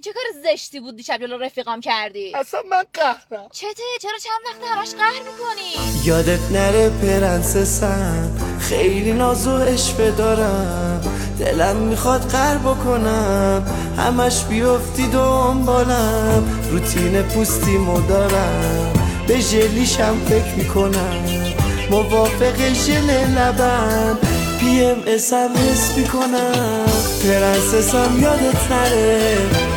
چه کار زشتی بود دیشب جلو رفیقام کردی؟ اصلا من قهرم. چته؟ چرا چند وقت همش قهر میکنی؟ یادت نره پرنسسم، خیلی ناز و عشوه دارم، دلم میخواد قهر بکنم، همش بیفتی دنبالم، روتین پوستیمو دارم، به ژلیشم فکر میکنم، موافق ژل لبم، پی ام اس هم حس میکنم. پرنسسم یادت نره